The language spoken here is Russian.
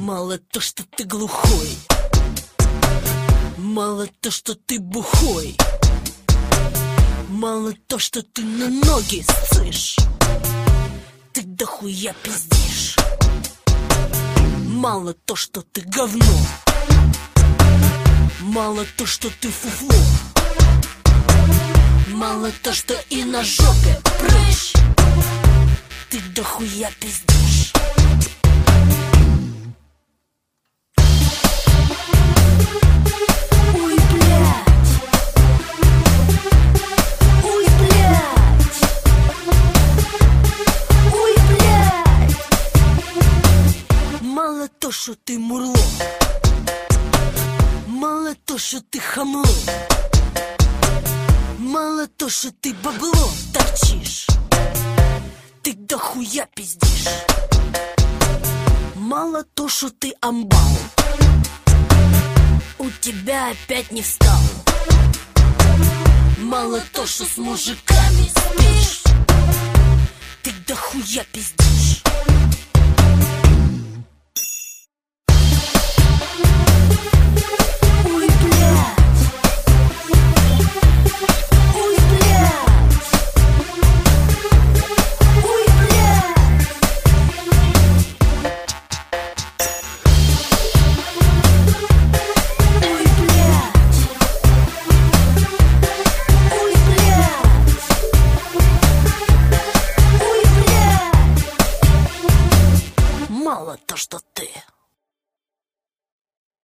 Мало то, что ты глухой, мало то, что ты бухой, мало то, что ты на ноги ссышь, ты дохуя пиздишь. Мало то, что ты говно, мало то, что ты фуфло, мало то, что и на жопе прыщ, ты дохуя пиздишь. Мало то, что ты мурло, мало то, что ты хамло, мало то, что ты бабло торчишь, ты дохуя пиздишь. Мало то, что ты амбал, у тебя опять не встал. Мало то, что с мужиками спишь,